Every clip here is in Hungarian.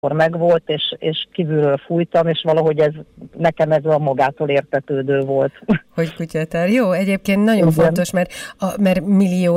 megvolt, és kívülről fújtam, és valahogy nekem ez a magától értetődő volt. Hogy kutyatár. Jó, egyébként nagyon igen. Fontos, mert millió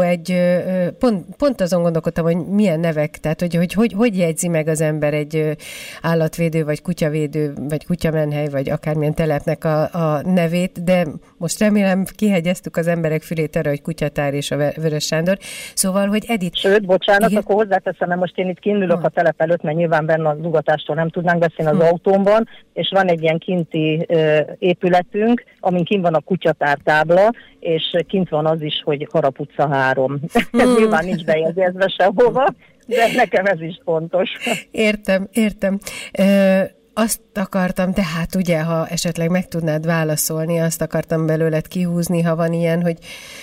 pont azon gondolkodtam, hogy milyen nevek, tehát hogy jegyzi meg az ember egy állatvédő, vagy kutyavédő, vagy kutyamenhely, vagy akármilyen telepnek a nevét, de most remélem kihegyeztük az emberek fülét arra, hogy Kutyatár és a Vörös Sándor. Szóval, hogy Edith... Sőt, bocsánat, igen. Akkor hozzáteszem, mert most én itt kiindulok a telep előtt, mert nyilván benne a dugatástól nem tudnánk beszélni az autómban, és van egy ilyen kinti épületünk, amin kint van a Kutyatár tábla, és kint van az is, hogy Harap utca 3. Ez nyilván nincs bejegyezve sehova, de nekem ez is fontos. Értem. Azt akartam, tehát ugye, ha esetleg meg tudnád válaszolni, azt akartam belőled kihúzni, ha van ilyen, hogy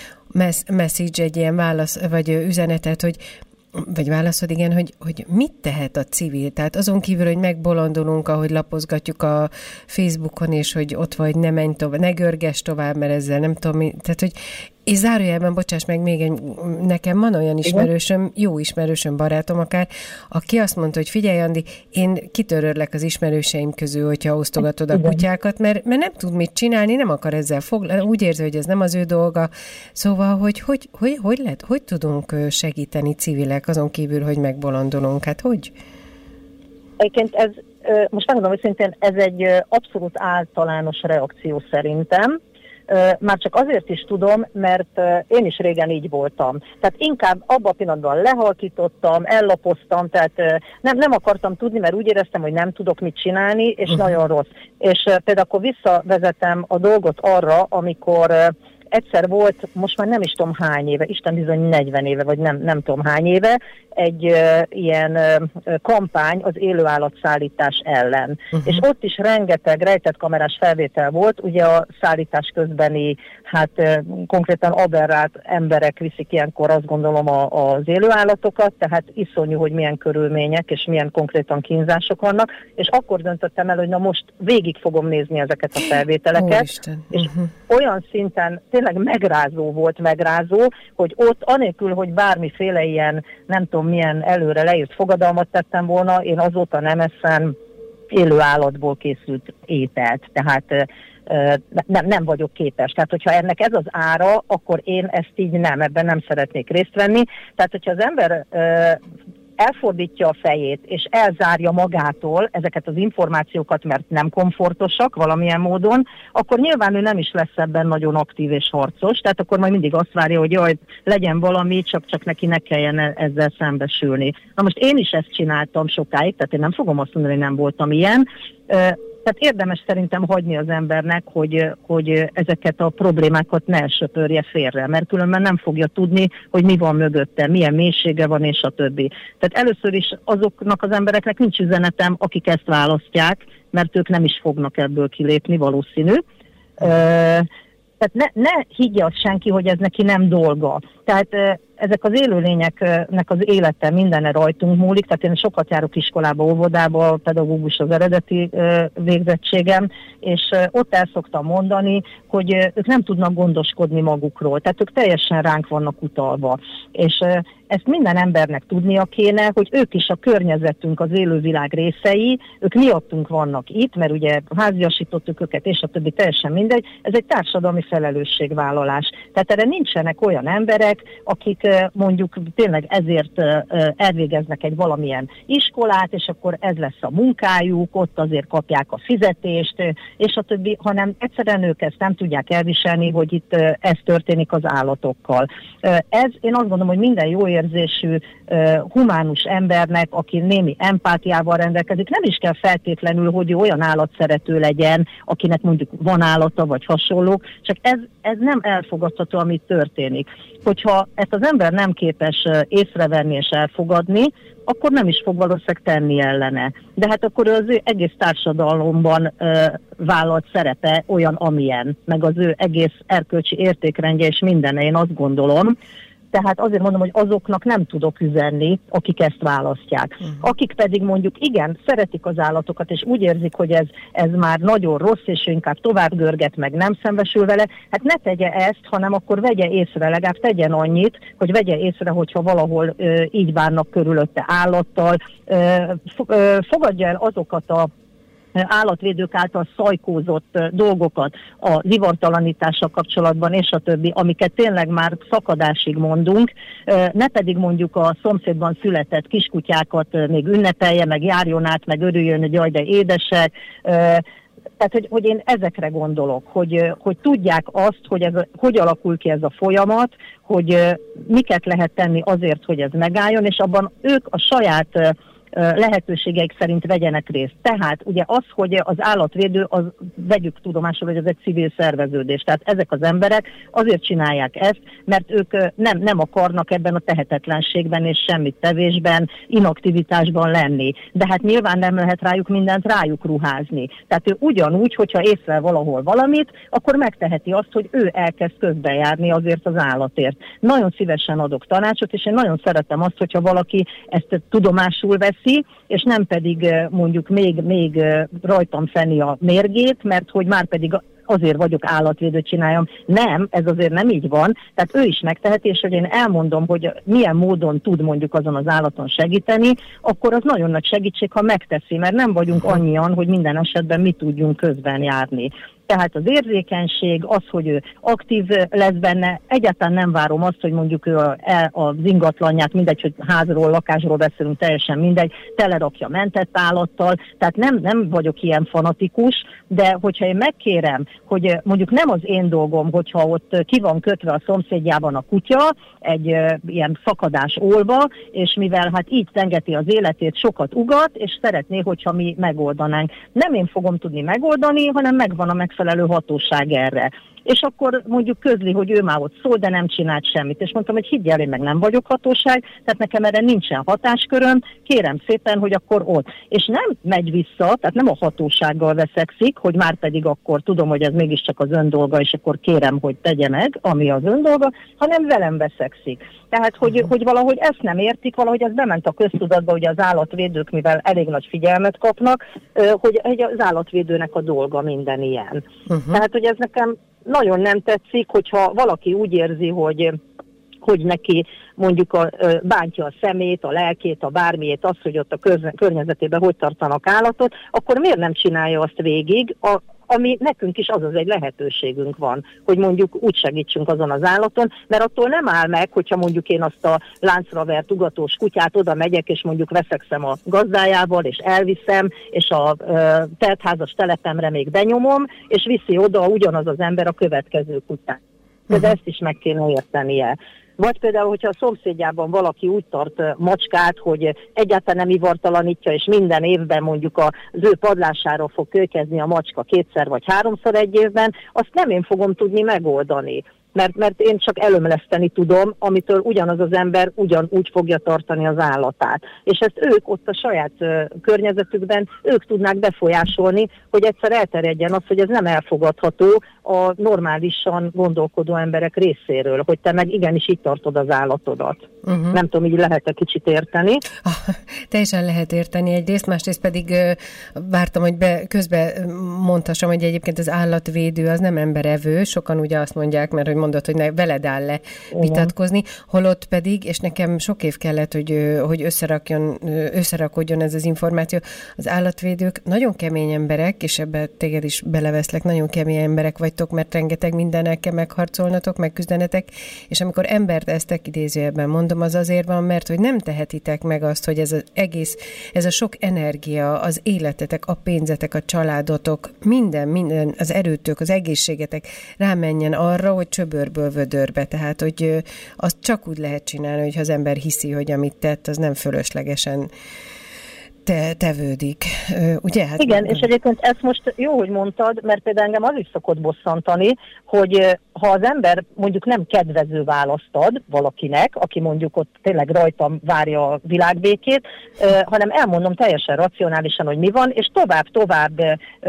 message, egy ilyen válasz, vagy üzenetet, vagy válaszod, igen, hogy mit tehet a civil? Tehát azon kívül, hogy megbolondulunk, ahogy lapozgatjuk a Facebookon, és hogy ott vagy, ne menj tovább, ne görgess tovább, mert ezzel nem tudom, tehát, hogy és zárójelben, bocsáss meg, nekem van olyan ismerősöm, jó ismerősöm, barátom akár, aki azt mondta, hogy figyelj, Andi, én kitörörlek az ismerőseim közül, hogyha osztogatod a kutyákat, mert nem tud mit csinálni, nem akar ezzel foglalni, úgy érzi, hogy ez nem az ő dolga. Szóval, hogy tudunk segíteni civilek, azon kívül, hogy megbolondulunk? Hát hogy? Egyébként ez, most megmondom, hogy szintén ez egy abszolút általános reakció szerintem. Már csak azért is tudom, mert én is régen így voltam. Tehát inkább abban a pillanatban lehalkítottam, ellapoztam, tehát nem akartam tudni, mert úgy éreztem, hogy nem tudok mit csinálni, és nagyon rossz. És például akkor visszavezetem a dolgot arra, amikor egyszer volt, most már nem is tudom hány éve, Isten bizony 40 éve, vagy nem tudom hány éve, egy ilyen kampány az élőállatszállítás ellen. És ott is rengeteg rejtett kamerás felvétel volt, ugye a szállítás közbeni, hát konkrétan aberrált emberek viszik ilyenkor, azt gondolom, az élőállatokat, tehát iszonyú, hogy milyen körülmények és milyen konkrétan kínzások vannak, és akkor döntöttem el, hogy na most végig fogom nézni ezeket a felvételeket, és olyan szinten tényleg megrázó, hogy ott anélkül, hogy bármiféle ilyen, nem tudom milyen előre leírt fogadalmat tettem volna, én azóta nem eszem élő állatból készült ételt, tehát nem vagyok képes. Tehát, hogyha ennek ez az ára, akkor én ezt így ebben nem szeretnék részt venni. Tehát, hogyha az ember elfordítja a fejét, és elzárja magától ezeket az információkat, mert nem komfortosak valamilyen módon, akkor nyilván ő nem is lesz ebben nagyon aktív és harcos, tehát akkor majd mindig azt várja, hogy jaj, legyen valami, csak neki ne kelljen ezzel szembesülni. Na most én is ezt csináltam sokáig, tehát én nem fogom azt mondani, hogy nem voltam ilyen. Tehát érdemes szerintem hagyni az embernek, hogy ezeket a problémákat ne söpörje félre, mert különben nem fogja tudni, hogy mi van mögötte, milyen mélysége van, és a többi. Tehát először is azoknak az embereknek nincs üzenetem, akik ezt választják, mert ők nem is fognak ebből kilépni, valószínű. Tehát ne higgye azt senki, hogy ez neki nem dolga. Tehát ezek az élőlényeknek az élete mindenne rajtunk múlik, tehát én sokat járok iskolába, óvodába, pedagógus az eredeti végzettségem, és ott el szoktam mondani, hogy ők nem tudnak gondoskodni magukról, tehát ők teljesen ránk vannak utalva. És ezt minden embernek tudnia kéne, hogy ők is a környezetünk, az élővilág részei, ők miattunk vannak itt, mert ugye háziasítottuk őket, és a többi teljesen mindegy, ez egy társadalmi felelősségvállalás. Tehát erre nincsenek olyan emberek, akik mondjuk tényleg ezért elvégeznek egy valamilyen iskolát, és akkor ez lesz a munkájuk, ott azért kapják a fizetést, és a többi, hanem egyszerűen ők ezt nem tudják elviselni, hogy itt ez történik az állatokkal. Én azt gondolom, hogy minden jó érzésű, humánus embernek, aki némi empátiával rendelkezik, nem is kell feltétlenül, hogy olyan állatszerető legyen, akinek mondjuk van állata, vagy hasonlók, csak ez nem elfogadható, amit történik. Hogyha ezt az ember nem képes észrevenni és elfogadni, akkor nem is fog valószínűleg tenni ellene. De hát akkor az ő egész társadalomban vállalt szerepe olyan, amilyen, meg az ő egész erkölcsi értékrendje és mindene, én azt gondolom, Tehát azért mondom, hogy azoknak nem tudok üzenni, akik ezt választják. Akik pedig mondjuk igen, szeretik az állatokat, és úgy érzik, hogy ez már nagyon rossz, és inkább tovább görget, meg nem szembesül vele, hát ne tegye ezt, hanem akkor vegye észre, legalább tegyen annyit, hogy vegye észre, hogyha valahol így bánnak körülötte állattal, fogadja el azokat a állatvédők által szajkózott dolgokat a zivartalanítással kapcsolatban, és a többi, amiket tényleg már szakadásig mondunk, ne pedig mondjuk a szomszédban született kiskutyákat még ünnepelje, meg járjon át, meg örüljön, hogy jaj, de édesek. Tehát, hogy én ezekre gondolok, hogy tudják azt, hogy hogy alakul ki ez a folyamat, hogy miket lehet tenni azért, hogy ez megálljon, és abban ők a saját lehetőségeik szerint vegyenek részt. Tehát ugye az, hogy az állatvédő, az vegyük tudomásul, hogy ez egy civil szerveződés. Tehát ezek az emberek azért csinálják ezt, mert ők nem akarnak ebben a tehetetlenségben és semmit tevésben, inaktivitásban lenni. De hát nyilván nem lehet mindent rájuk ruházni. Tehát ő ugyanúgy, hogyha észre valahol valamit, akkor megteheti azt, hogy ő elkezd közbejárni azért az állatért. Nagyon szívesen adok tanácsot, és én nagyon szeretem azt, hogyha valaki ezt tudomásul vesz, és nem pedig mondjuk még rajtam fenni a mérgét, mert hogy már pedig azért vagyok állatvédő, csináljam. Nem, ez azért nem így van. Tehát ő is megteheti, és hogy én elmondom, hogy milyen módon tud mondjuk azon az állaton segíteni, akkor az nagyon nagy segítség, ha megteszi, mert nem vagyunk annyian, hogy minden esetben mi tudjunk közben járni. Tehát az érzékenység, az, hogy ő aktív lesz benne, egyáltalán nem várom azt, hogy mondjuk ő az ingatlanját, mindegy, hogy házról, lakásról beszélünk, teljesen mindegy, telerakja mentett állattal, tehát nem vagyok ilyen fanatikus, de hogyha én megkérem, hogy mondjuk nem az én dolgom, hogyha ott ki van kötve a szomszédjában a kutya, egy ilyen szakadás ólba, és mivel hát így tengeti az életét, sokat ugat, és szeretné, hogyha mi megoldanánk. Nem én fogom tudni megoldani, hanem megvan a megfelelő hatóság erre. És akkor mondjuk közli, hogy ő már ott szól, de nem csinált semmit. És mondtam, hogy higgyel, én meg nem vagyok hatóság, tehát nekem erre nincsen hatásköröm, kérem szépen, hogy akkor ott. És nem megy vissza, tehát nem a hatósággal veszekszik, hogy már pedig akkor tudom, hogy ez mégiscsak az ön dolga, és akkor kérem, hogy tegye meg, ami az ön dolga, hanem velem veszekszik. Tehát, hogy valahogy ezt nem értik, valahogy ez bement a köztudatba, ugye az állatvédők, mivel elég nagy figyelmet kapnak, hogy az állatvédőnek a dolga minden ilyen. Tehát, hogy ez nekem nagyon nem tetszik, hogyha valaki úgy érzi, hogy neki mondjuk bántja a szemét, a lelkét, a bármiét, azt, hogy ott a környezetében hogy tartanak állatot, akkor miért nem csinálja azt végig, ami nekünk is az egy lehetőségünk van, hogy mondjuk úgy segítsünk azon az állaton, mert attól nem áll meg, hogyha mondjuk én azt a láncra vert ugatós kutyát oda megyek, és mondjuk veszekszem a gazdájával, és elviszem, és a teltházas telepemre még benyomom, és viszi oda ugyanaz az ember a következő kutyát. De ezt is meg kéne értenie. Vagy például, hogyha a szomszédjában valaki úgy tart macskát, hogy egyáltalán nem ivartalanítja, és minden évben mondjuk az ő padlására fog kölykezni a macska 2-szer vagy 3-szor egy évben, azt nem én fogom tudni megoldani. Mert én csak elömleszteni tudom, amitől ugyanaz az ember ugyanúgy fogja tartani az állatát. És ezt ők ott a saját környezetükben, ők tudnák befolyásolni, hogy egyszer elterjedjen az, hogy ez nem elfogadható a normálisan gondolkodó emberek részéről, hogy te meg igenis így tartod az állatodat. Nem tudom, így lehet-e kicsit érteni. Teljesen lehet érteni egyrészt, másrészt pedig vártam, hogy közben mondhassam, hogy egyébként az állatvédő az nem emberevő, sokan ugye azt mondják, mert hogy mondod, hogy veled áll le vitatkozni, holott pedig, és nekem sok év kellett, hogy összerakodjon ez az információ. Az állatvédők nagyon kemény emberek, és ebbe téged is beleveszlek, nagyon kemény emberek vagytok, mert rengeteg mindennel kell megharcolnatok, megküzdenetek, és amikor embert eztek, idézőjelben mondom, az azért van, mert hogy nem tehetitek meg azt, hogy ez az egész, ez a sok energia, az életetek, a pénzetek, a családotok, minden, az erőtök, az egészségetek rámenjen arra, hogy csöbörből vödörbe. Tehát, hogy azt csak úgy lehet csinálni, hogyha az ember hiszi, hogy amit tett, az nem fölöslegesen tevődik. Ugye? Hát igen, és egyébként ezt most jó, hogy mondtad, mert például engem az is szokott bosszantani, hogy ha az ember mondjuk nem kedvező választ ad valakinek, aki mondjuk ott tényleg rajtam várja a világbékét, hanem elmondom teljesen racionálisan, hogy mi van, és tovább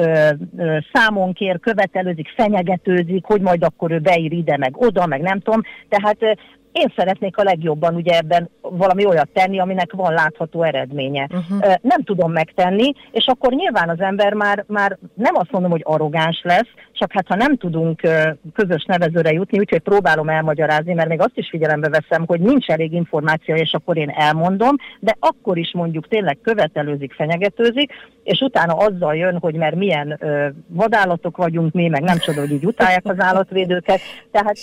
számon kér, követelőzik, fenyegetőzik, hogy majd akkor ő beír ide, meg oda, meg nem tudom. Tehát én szeretnék a legjobban ugye ebben valami olyat tenni, aminek van látható eredménye. Nem tudom megtenni, és akkor nyilván az ember már nem azt mondom, hogy arrogáns lesz, csak hát ha nem tudunk közös nevezőre jutni, úgyhogy próbálom elmagyarázni, mert még azt is figyelembe veszem, hogy nincs elég információ, és akkor én elmondom, de akkor is mondjuk tényleg követelőzik, fenyegetőzik, és utána azzal jön, hogy mert milyen vadállatok vagyunk mi, meg nem csoda, hogy így utálják az állatvédőket. Tehát,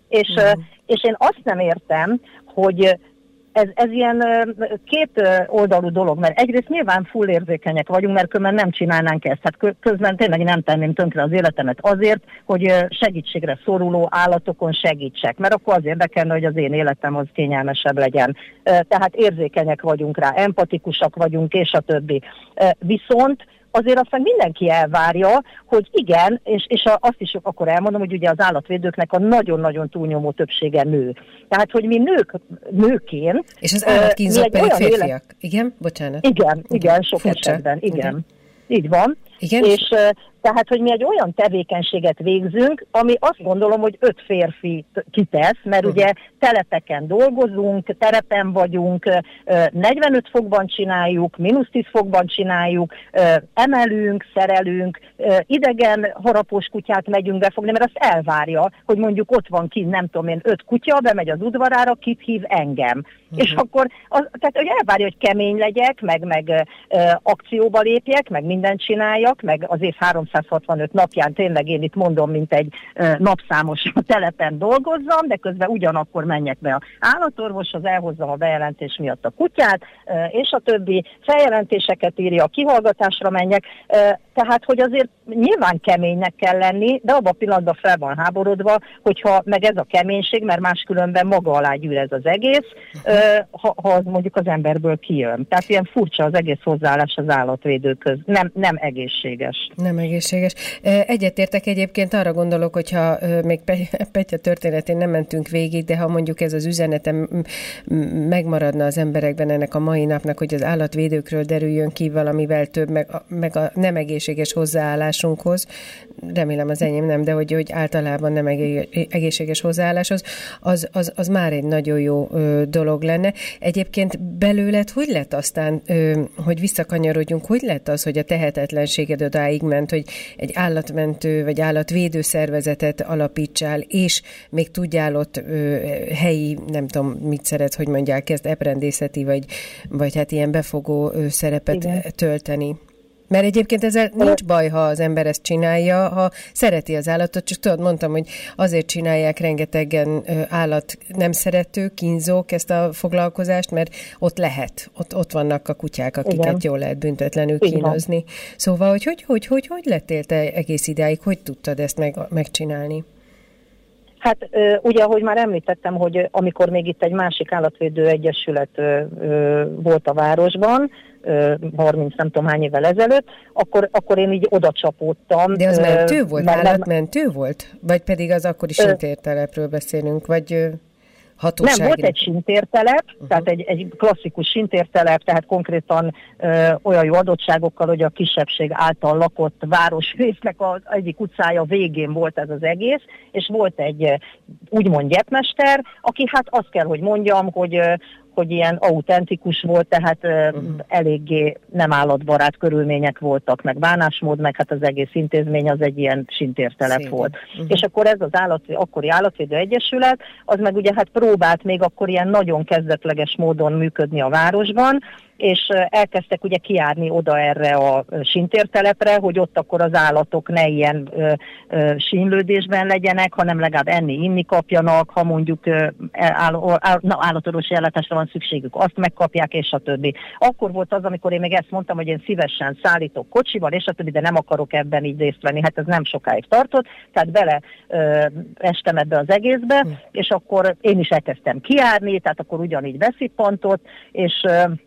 és én azt nem értem, hogy ez ilyen két oldalú dolog, mert egyrészt nyilván full érzékenyek vagyunk, mert különben nem csinálnánk ezt. Hát közben tényleg nem tenném tönkre az életemet azért, hogy segítségre szoruló állatokon segítsek, mert akkor az érdekelne, hogy az én életem az kényelmesebb legyen. Tehát érzékenyek vagyunk rá, empatikusak vagyunk, és a többi. Viszont azért aztán mindenki elvárja, hogy igen, és azt is akkor elmondom, hogy ugye az állatvédőknek a nagyon-nagyon túlnyomó többsége nő. Tehát, hogy mi nőként... És az állatkínzók pedig férfiak. Igen? Bocsánat. Igen, sok esetben, igen. Így van. Igen? És tehát, hogy mi egy olyan tevékenységet végzünk, ami azt gondolom, hogy 5 férfi kitesz, mert ugye telepeken dolgozunk, terepen vagyunk, 45 fokban csináljuk, -10 fokban csináljuk, emelünk, szerelünk, idegen harapós kutyát megyünk befogni, mert azt elvárja, hogy mondjuk ott van kint, nem tudom én, 5 kutya, bemegy az udvarára, kit hív engem. És akkor, tehát hogy elvárja, hogy kemény legyek, meg akcióba lépjek, meg mindent csináljak, meg az év 365 napján tényleg én itt mondom, mint egy napszámos telepen dolgozzam, de közben ugyanakkor menjek be az állatorvoshoz, elhozzam a bejelentés miatt a kutyát, és a többi feljelentéseket írja, a kihallgatásra menjek. Tehát, hogy azért nyilván keménynek kell lenni, de abban a pillanatban fel van háborodva, hogyha meg ez a keménység, mert máskülönben maga alá gyűr ez az egész, ha az mondjuk az emberből kijön. Tehát ilyen furcsa az egész hozzáállás az állatvédőköz. Nem egészséges. Nem egészséges. Egyetértek egyébként, arra gondolok, hogyha még Petya történetén nem mentünk végig, de ha mondjuk ez az üzenetem megmaradna az emberekben ennek a mai napnak, hogy az állatvédőkről derüljön ki valamivel több, meg a nem egészséges hozzáállásunkhoz, remélem az enyém nem, de hogy általában nem egészséges hozzáálláshoz, az már egy nagyon jó dolog lenne. Egyébként belőled hogy lett aztán, hogy visszakanyarodjunk, hogy lett az, hogy a tehetetlenséged odáig ment, hogy egy állatmentő vagy állatvédő szervezetet alapítsál, és még tudjál ott helyi, nem tudom, mit szeret, hogy mondják, kezd eprendészeti, vagy hát ilyen befogó szerepet tölteni. Mert egyébként ezzel nincs baj, ha az ember ezt csinálja, ha szereti az állatot, csak tudod, mondtam, hogy azért csinálják rengetegen állat nem szerető, kínzók ezt a foglalkozást, mert ott lehet, ott vannak a kutyák, akiket jól lehet büntetlenül kínozni. Szóval, hogy lettél te egész idáig, hogy tudtad ezt megcsinálni? Hát ugye, ahogy már említettem, hogy amikor még itt egy másik állatvédő egyesület volt a városban, 30 nem tudom hány évvel ezelőtt, akkor én így oda csapódtam. De az mentő volt? Állatmentő volt? Vagy pedig az akkori sintértelepről beszélünk? Vagy hatósági? Nem, volt egy sintértelep, tehát egy klasszikus sintértelep, tehát konkrétan olyan jó adottságokkal, hogy a kisebbség által lakott városrésznek az egyik utcája végén volt ez az egész, és volt egy úgymond gyepmester, aki hát azt kell, hogy mondjam, hogy ilyen autentikus volt, tehát eléggé nem állatbarát körülmények voltak, meg bánásmód, meg hát az egész intézmény az egy ilyen sintértelep volt. És akkor ez az akkori állatvédő egyesület, az meg ugye hát próbált még akkor ilyen nagyon kezdetleges módon működni a városban, és elkezdtek ugye kijárni oda erre a sintértelepre, hogy ott akkor az állatok ne ilyen sínlődésben legyenek, hanem legalább enni-inni kapjanak, ha mondjuk állatorvosi ellátásra van szükségük, azt megkapják, és a többi. Akkor volt az, amikor én még ezt mondtam, hogy én szívesen szállítok kocsival, és a többi, de nem akarok ebben így részt venni. Hát ez nem sokáig tartott, tehát bele estem ebbe az egészbe, és akkor én is elkezdtem kijárni, tehát akkor ugyanígy beszippantott, és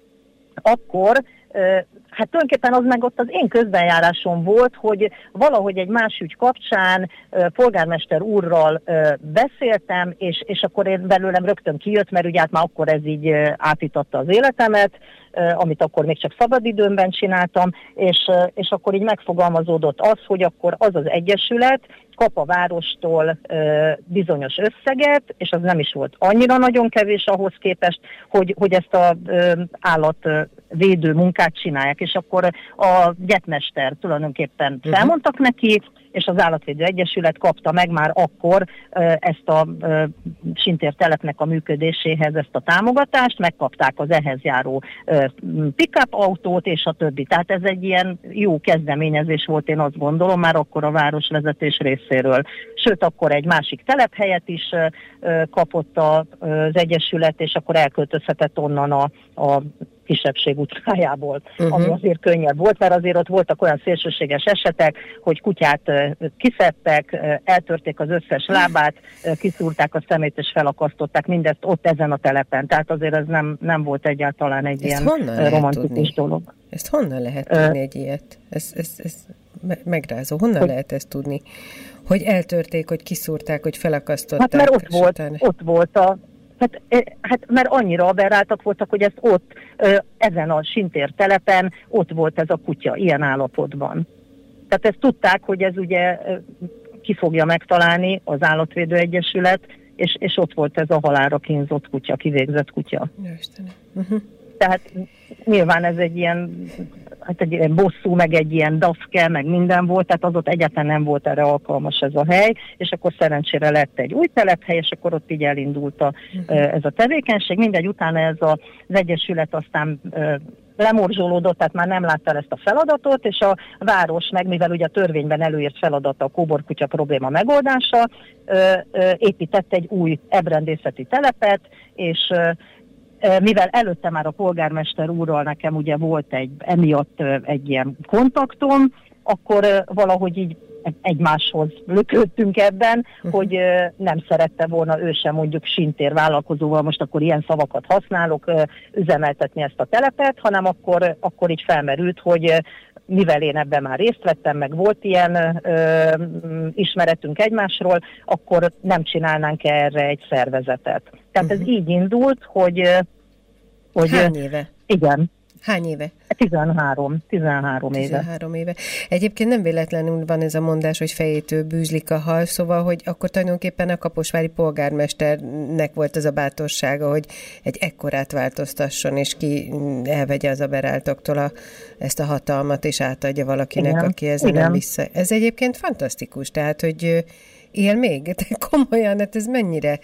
akkor hát tulajdonképpen az meg ott az én közbenjárásom volt, hogy valahogy egy más ügy kapcsán polgármester úrral beszéltem, és akkor én belőlem rögtön kijött, mert ugye hát már akkor ez így átítatta az életemet, amit akkor még csak szabadidőmben csináltam, és akkor így megfogalmazódott az, hogy akkor az az egyesület kap a várostól bizonyos összeget, és az nem is volt annyira nagyon kevés ahhoz képest, hogy ezt az állatvédő munkát csinálják, és akkor a gyepmester tulajdonképpen felmondtak neki, és az Állatvédő Egyesület kapta meg már akkor ezt a Sintér telepnek a működéséhez ezt a támogatást, megkapták az ehhez járó pick-up autót, és a többi. Tehát ez egy ilyen jó kezdeményezés volt, én azt gondolom, már akkor a városvezetés részéről. Sőt, akkor egy másik telephelyet is kapott az Egyesület, és akkor elköltözhetett onnan a kisebbség utcájából, ami azért könnyebb volt, mert azért ott voltak olyan szélsőséges esetek, hogy kutyát kiszedtek, eltörték az összes lábát, kiszúrták a szemét és felakasztották, mindezt ott ezen a telepen. Tehát azért ez nem volt egyáltalán egy ilyen romantikus dolog. Ezt honnan lehet tudni egy ilyet? Ez megrázó. Honnan lehet ezt tudni? Hogy eltörték, hogy kiszúrták, hogy felakasztották? Hát mert ott volt Hát mert annyira aberráltak voltak, hogy ezt ott, ezen a Sintér telepen ott volt ez a kutya, ilyen állapotban. Tehát ezt tudták, hogy ez ugye ki fogja megtalálni az Állatvédő Egyesület, és ott volt ez a halálra kínzott kutya, kivégzett kutya. Tehát nyilván ez egy ilyen bosszú, meg egy ilyen dafke, meg minden volt, tehát az ott egyáltalán nem volt erre alkalmas ez a hely, és akkor szerencsére lett egy új telephely, és akkor ott így elindult ez a tevékenység. Mindegy, utána az Egyesület aztán lemorzsolódott, tehát már nem látta ezt a feladatot, és a város meg, mivel ugye a törvényben előírt feladata a kóborkutya probléma megoldása, épített egy új ebrendészeti telepet, és mivel előtte már a polgármester úrral nekem ugye volt emiatt egy ilyen kontaktom, akkor valahogy így egymáshoz lökődtünk ebben, hogy nem szerette volna ő sem mondjuk Sintér vállalkozóval, most akkor ilyen szavakat használok, üzemeltetni ezt a telepet, hanem akkor így felmerült, hogy mivel én ebben már részt vettem, meg volt ilyen ismeretünk egymásról, akkor nem csinálnánk erre egy szervezetet. Tehát ez így indult, hogy hány éve? Igen. Hány éve? 13 éve. 13 éve. Egyébként nem véletlenül van ez a mondás, hogy fejétől bűzlik a hal, szóval, hogy akkor tulajdonképpen a kaposvári polgármesternek volt az a bátorsága, hogy egy ekkorát változtasson, és ki elvegye az aberáltoktól ezt a hatalmat, és átadja valakinek, igen, aki ezzel nem vissza. Ez egyébként fantasztikus, tehát, hogy él még? De komolyan, hát ez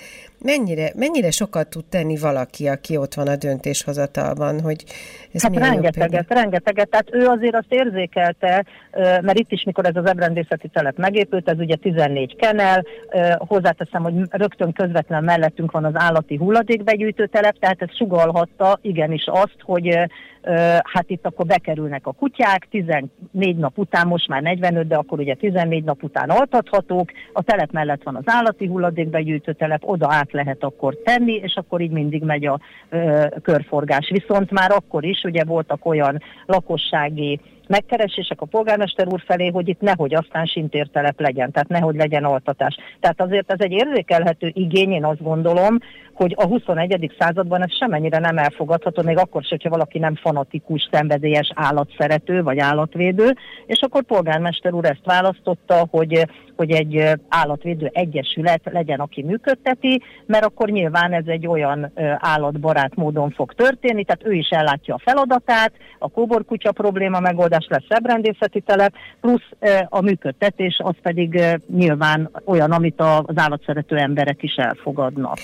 mennyire sokat tud tenni valaki, aki ott van a döntéshozatalban, hogy ez hát rengeteget. Tehát ő azért azt érzékelte, mert itt is, mikor ez az ebrendészeti telep megépült, ez ugye 14 kennel, hozzáteszem, hogy rögtön közvetlen mellettünk van az állati hulladékbegyűjtő telep, tehát ez sugallhatta igenis azt, hogy hát itt akkor bekerülnek a kutyák, 14 nap után, most már 45, de akkor ugye 14 nap után altathatók, a telep mellett van az állati hulladékbegyűjtő telep, oda át lehet akkor tenni, és akkor így mindig megy a körforgás. Viszont már akkor is ugye voltak olyan lakossági megkeresések a polgármester úr felé, hogy itt nehogy aztán sintértelep legyen, tehát nehogy legyen altatás. Tehát azért ez egy érzékelhető igény, én azt gondolom, hogy a 21. században ez semennyire nem elfogadható, még akkor sem, hogyha valaki nem fanatikus, szenvedélyes állatszerető vagy állatvédő, és akkor polgármester úr ezt választotta, hogy egy állatvédő egyesület legyen, aki működteti, mert akkor nyilván ez egy olyan állatbarát módon fog történni, tehát ő is ellátja a feladatát, a kóborkutya probléma megoldás lesz ebrendészeti telep, plusz a működtetés az pedig nyilván olyan, amit az állatszerető emberek is elfogadnak.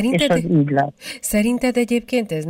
Szerinted egyébként ez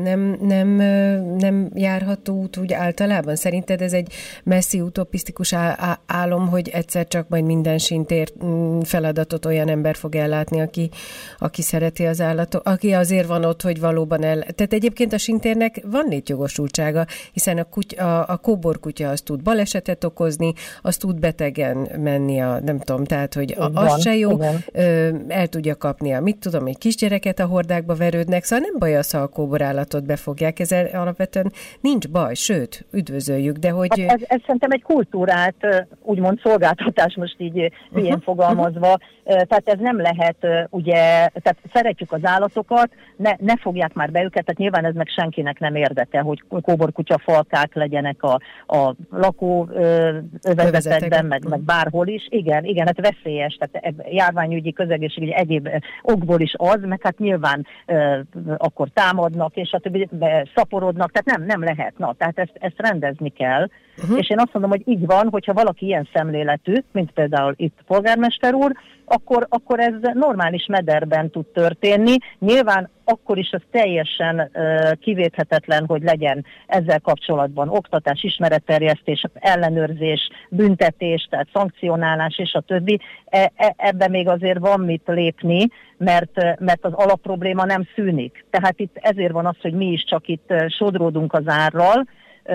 nem járható út úgy általában? Szerinted ez egy messzi utopisztikus álom, hogy egyszer csak majd minden sintér feladatot olyan ember fog ellátni, aki szereti az állatot, aki azért van ott, hogy valóban Tehát egyébként a sintérnek van létjogosultsága, hiszen a kóborkutya az tud balesetet okozni, az tud betegen menni nem tudom, tehát, hogy az se jó, el tudja kapni egy kisgyereket a hordákba verődnek, szóval nem baj az, ha a kóborállatot befogják, ezzel alapvetően nincs baj, sőt, üdvözöljük, de hogy... Hát ez szerintem egy kultúrát, úgymond szolgáltatás, most így ilyen fogalmazva, tehát ez nem lehet, ugye, tehát szeretjük az állatokat, ne fogják már be őket, tehát nyilván ez meg senkinek nem érdeke, hogy kóborkutya falkák legyenek a lakóövezetekben, meg bárhol is. Igen, hát veszélyes, tehát járványügyi, közegészségügyi, egyéb okból is az, meg hát nyilván akkor támadnak, és a többi szaporodnak, tehát nem lehet. Na, tehát ezt rendezni kell. És én azt mondom, hogy így van, hogyha valaki ilyen szemléletű, mint például itt polgármester úr, akkor ez normális mederben tud történni. Nyilván akkor is az teljesen kivéthetetlen, hogy legyen ezzel kapcsolatban oktatás, ismeretterjesztés, ellenőrzés, büntetés, tehát szankcionálás és a többi. Ebben még azért van mit lépni, mert az alapprobléma nem szűnik. Tehát itt ezért van az, hogy mi is csak itt sodródunk az árral,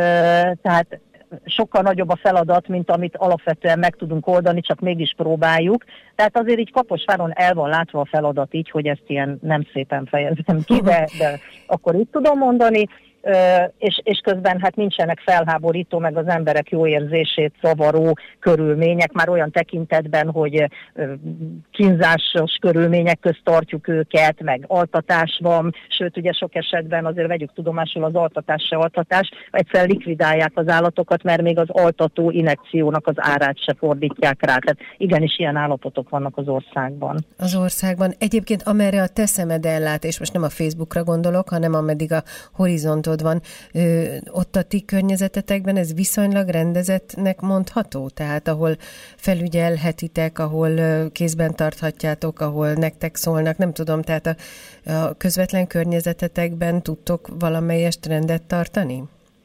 tehát sokkal nagyobb a feladat, mint amit alapvetően meg tudunk oldani, csak mégis próbáljuk. Tehát azért így Kaposváron el van látva a feladat így, hogy ezt ilyen nem szépen fejezem ki, de akkor így tudom mondani. És közben hát nincsenek felháborító, meg az emberek jó érzését zavaró körülmények, már olyan tekintetben, hogy kínzásos körülmények közt tartjuk őket, meg altatás van, sőt ugye sok esetben azért vegyük tudomásul, az altatás se altatás, egyszer likvidálják az állatokat, mert még az altató injekciónak az árát se fordítják rá. Tehát igenis ilyen állapotok vannak az országban. Az országban. Egyébként amerre a te szemed ellát, és most nem a Facebookra gondolok, hanem ameddig a horizontod van, ott a ti környezetetekben ez viszonylag rendezettnek mondható? Tehát ahol felügyelhetitek, ahol kézben tarthatjátok, ahol nektek szólnak, nem tudom, tehát a közvetlen környezetetekben tudtok valamelyest rendet tartani?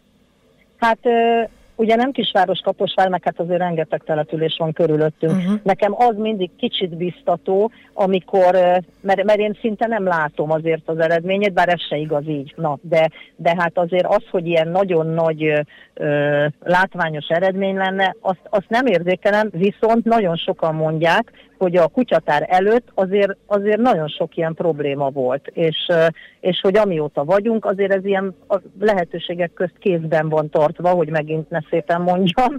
Hát ugye nem kisváros Kaposvár, meg hát azért rengeteg település van körülöttünk. Nekem az mindig kicsit biztató, amikor, mert én szinte nem látom azért az eredményét, bár ez se igaz így. Na, de hát azért az, hogy ilyen nagyon nagy látványos eredmény lenne, azt nem érzékelem, viszont nagyon sokan mondják, hogy a kutyatár előtt azért nagyon sok ilyen probléma volt, és hogy amióta vagyunk, azért ez ilyen a lehetőségek közt kézben van tartva, hogy megint ne szépen mondjam.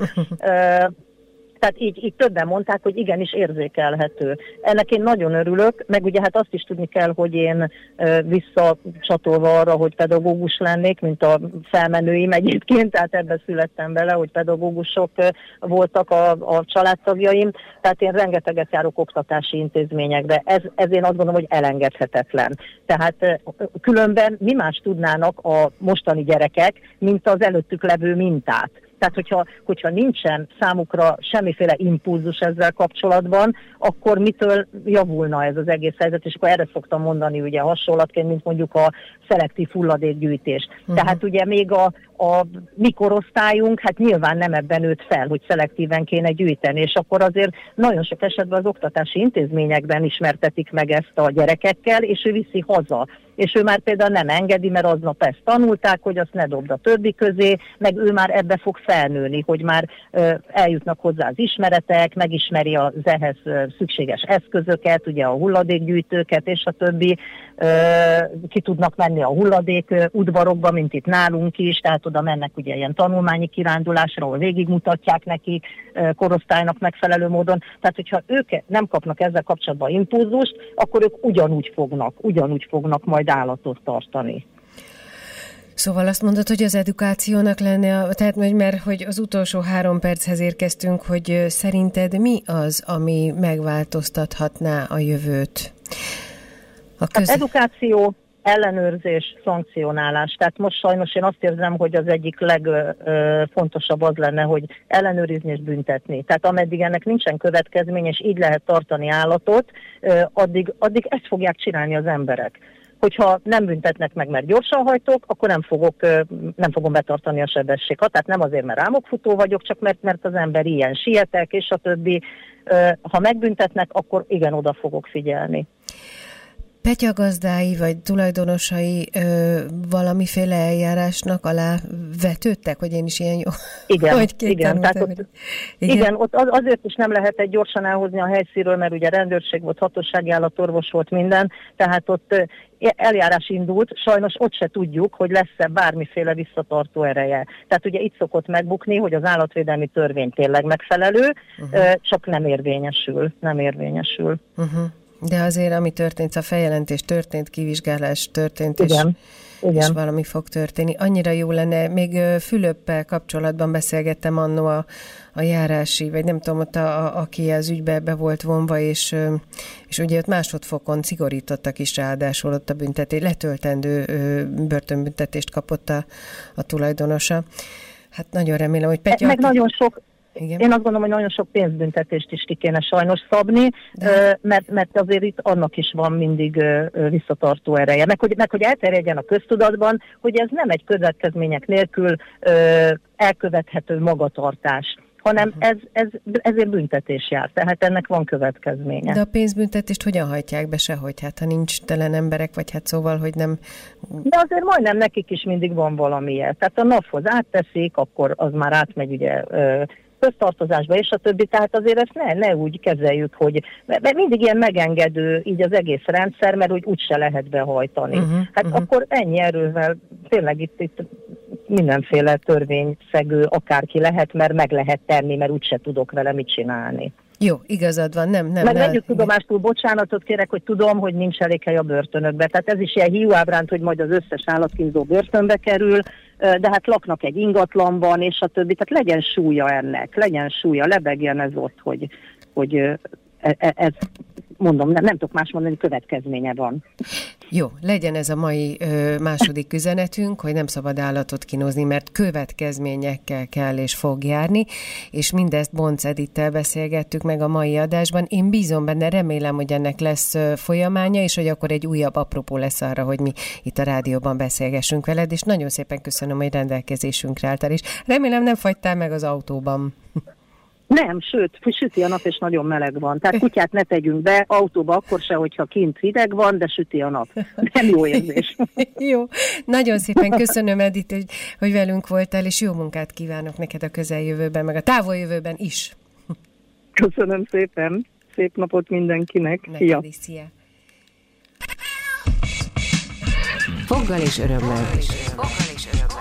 Tehát így többen mondták, hogy igenis érzékelhető. Ennek én nagyon örülök, meg ugye hát azt is tudni kell, hogy én visszacsatolva arra, hogy pedagógus lennék, mint a felmenőim egyébként, tehát ebben születtem bele, hogy pedagógusok voltak a családtagjaim, tehát én rengeteget járok oktatási intézményekbe. Ez én azt gondolom, hogy elengedhetetlen. Tehát különben mi más tudnának a mostani gyerekek, mint az előttük levő mintát. Tehát, hogyha nincsen számukra semmiféle impulzus ezzel kapcsolatban, akkor mitől javulna ez az egész helyzet, és akkor erre szoktam mondani ugye hasonlatként, mint mondjuk a szelektív hulladékgyűjtés. Tehát ugye még a mi korosztályunk, hát nyilván nem ebben nőtt fel, hogy szelektíven kéne gyűjteni, és akkor azért nagyon sok esetben az oktatási intézményekben ismertetik meg ezt a gyerekekkel, és ő viszi haza. És ő már például nem engedi, mert aznap ezt tanulták, hogy azt ne dobd a többi közé, meg ő már ebbe fog felnőni, hogy már eljutnak hozzá az ismeretek, megismeri az ehhez szükséges eszközöket, ugye a hulladékgyűjtőket és a többi, ki tudnak menni a hulladék udvarokba, mint itt nálunk is, tehát oda mennek ugye ilyen tanulmányi kirándulásra, ahol végigmutatják nekik korosztálynak megfelelő módon. Tehát, hogyha ők nem kapnak ezzel kapcsolatban impulzust, akkor ők ugyanúgy fognak majd állatot tartani. Szóval azt mondod, hogy az edukációnak lenne, tehát mert hogy az utolsó 3 perchez érkeztünk, hogy szerinted mi az, ami megváltoztathatná a jövőt? Edukáció, ellenőrzés, szankcionálás. Tehát most sajnos én azt érzem, hogy az egyik legfontosabb az lenne, hogy ellenőrizni és büntetni. Tehát ameddig ennek nincsen következmény, és így lehet tartani állatot, addig ezt fogják csinálni az emberek. Hogyha nem büntetnek meg, mert gyorsan hajtok, akkor nem fogom betartani a sebességhatárt. Nem azért, mert rámokfutó vagyok, csak mert az ember ilyen sietek, és a többi. Ha megbüntetnek, akkor igen, oda fogok figyelni. Petyagazdái vagy tulajdonosai valamiféle eljárásnak alá vetődtek, hogy én is ilyen jó? Igen. Igen, ott azért is nem lehetett gyorsan elhozni a helyszínről, mert ugye rendőrség volt, hatósági állatorvos volt minden, tehát ott eljárás indult, sajnos ott se tudjuk, hogy lesz-e bármiféle visszatartó ereje. Tehát ugye itt szokott megbukni, hogy az állatvédelmi törvény tényleg megfelelő, csak nem érvényesül. De azért, ami történt, a feljelentés történt, kivizsgálás történt. Igen. és valami fog történni. Annyira jó lenne, még Fülöppel kapcsolatban beszélgettem annó a járási, vagy nem tudom, ott aki az ügybe be volt vonva, és ugye ott másodfokon szigorítottak is ráadásul ott a büntetés, letöltendő börtönbüntetést kapott a tulajdonosa. Hát nagyon remélem, hogy Petya... Meg nagyon sok... Igen. Én azt gondolom, hogy nagyon sok pénzbüntetést is ki kéne sajnos szabni, mert azért itt annak is van mindig visszatartó ereje. Meg hogy elterjedjen a köztudatban, hogy ez nem egy következmények nélkül elkövethető magatartás, hanem ezért büntetés jár, tehát ennek van következménye. De a pénzbüntetést hogyan hajtják be sehogy? Hát ha nincs telen emberek, vagy hát szóval, hogy nem... De azért majdnem nekik is mindig van valamilyen. Tehát a NAV-hoz átteszik, akkor az már átmegy ugye... köztartozásba, és a többi, tehát azért ezt ne úgy kezeljük, hogy mert mindig ilyen megengedő így az egész rendszer, mert úgy úgyse lehet behajtani. Akkor ennyi erővel tényleg itt mindenféle törvényszegő akárki lehet, mert meg lehet tenni, mert úgyse tudok vele mit csinálni. Jó, igazad van, nem. Meg vegyük tudomásul, bocsánatot kérek, hogy tudom, hogy nincs elég hely a börtönökbe. Tehát ez is ilyen hiúábránt, hogy majd az összes állatkínzó börtönbe kerül, de hát laknak egy ingatlanban, és a többi. Tehát legyen súlya ennek, lebegjen ez ott, hogy ez, mondom, nem tudok más mondani, következménye van. Jó, legyen ez a mai második üzenetünk, hogy nem szabad állatot kínozni, mert következményekkel kell és fog járni, és mindezt Bonc Edittel beszélgettük meg a mai adásban. Én bízom benne, remélem, hogy ennek lesz folyamánya, és hogy akkor egy újabb apropó lesz arra, hogy mi itt a rádióban beszélgessünk veled, és nagyon szépen köszönöm, hogy rendelkezésünkre álltál, és remélem nem fagytál meg az autóban. Nem, sőt, süti a nap, és nagyon meleg van. Tehát kutyát ne tegyünk be autóba akkor se, hogyha kint hideg van, de süti a nap. Nem jó érzés. Jó, nagyon szépen köszönöm, Edith, hogy velünk voltál, és jó munkát kívánok neked a közeljövőben, meg a távoljövőben is. Köszönöm szépen. Szép napot mindenkinek. Szia. Neked is, szia. Foggal és örömmel.